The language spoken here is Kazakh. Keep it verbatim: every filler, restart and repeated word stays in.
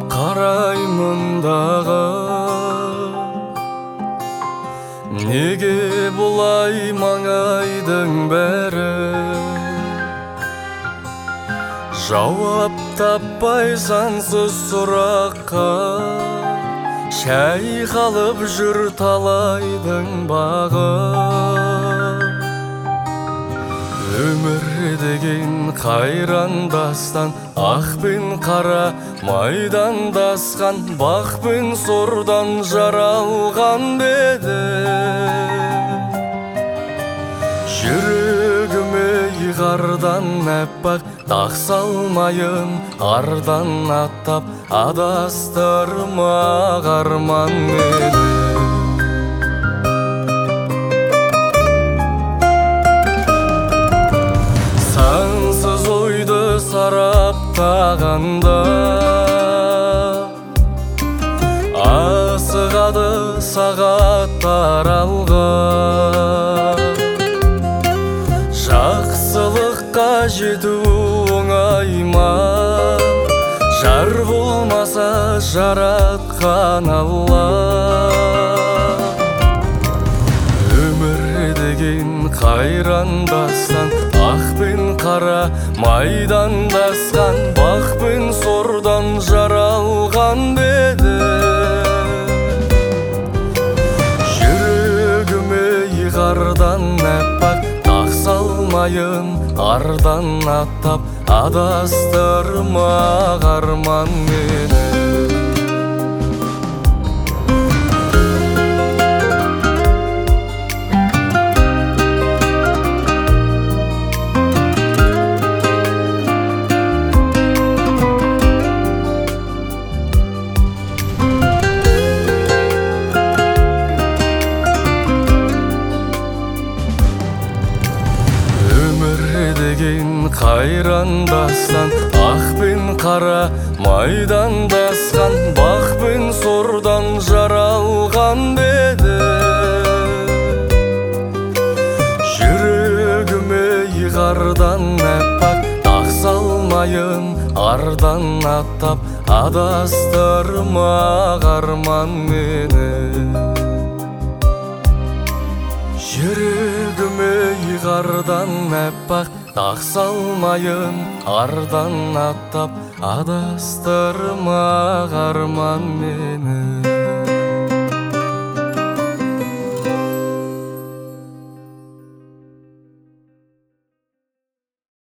қараймын дағы, неге бұлай маңайдың бәрі жауап таппай сансыз сұраққа шайқалып жүр талайдың бағы. Өмір деген қайрандастан ақ пен қара майдандасқан, бақ пен сордан жаралған беді. Жүрегіме қардан әппақ тақ салмайын, ардан аттап адастырма арман мені. Сансыз ойды сараптағанда асығады сағаттар алға. Жақсылыққа жету оңай ма, жар болмаса жаратқан Алла. Өмір деген қайрандастан ақ пен қара майдандасқан, бақ пен сордан жаралған беді. Жүрегіме қардан әппақ тақ салмайын, ардан аттап адастырма арман мені. Қайрандастан ақ пен қара майдандасқан, бақ пен сордан жаралған беді. Жүрегіме қардан әппақ тақ салмайын, ардан аттап адастырма арман мені. Жүрегіме қардан әппақ тақ салмайын, ардан аттап адастырма арман мені.